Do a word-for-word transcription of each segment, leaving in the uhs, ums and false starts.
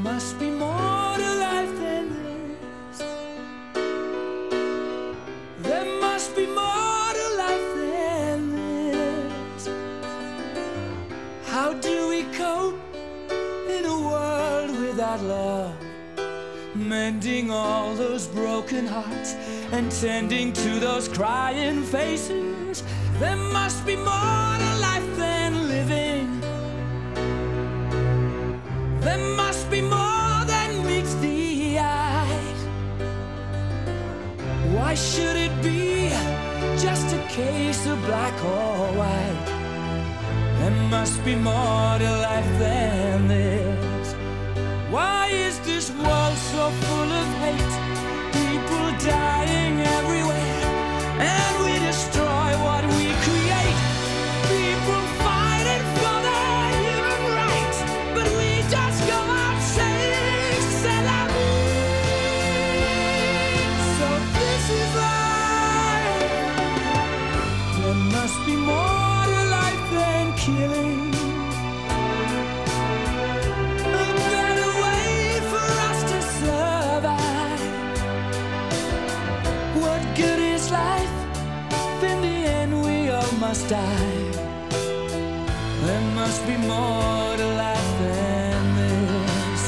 must be more to life than this. There must be more to life than this. How do we cope in a world without love? Mending all those broken hearts and tending to those crying faces. There must be more to life than living. There must be more than meets the eye. Why should it be just a case of black or white? There must be more to life than this. Why is this world so full of hate? People dying everywhere, and we destroy what we create. People fighting for their human rights, but we just go out saying c'est la vie. So this is life. There must be more to life than killing. Must die. There must be more to life than this.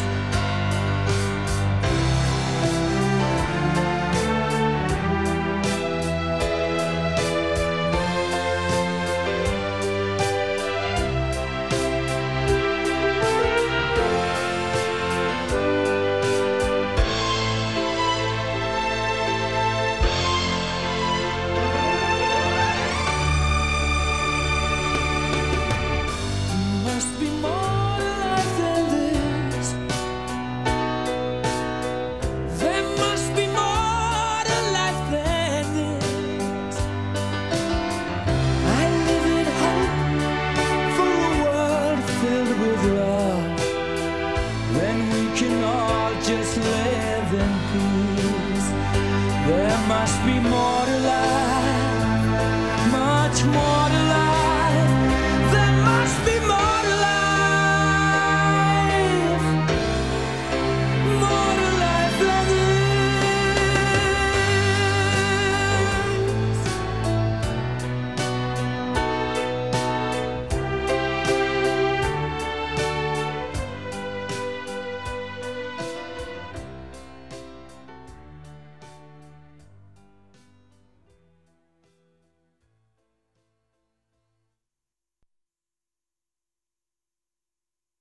Just live in peace. There must be more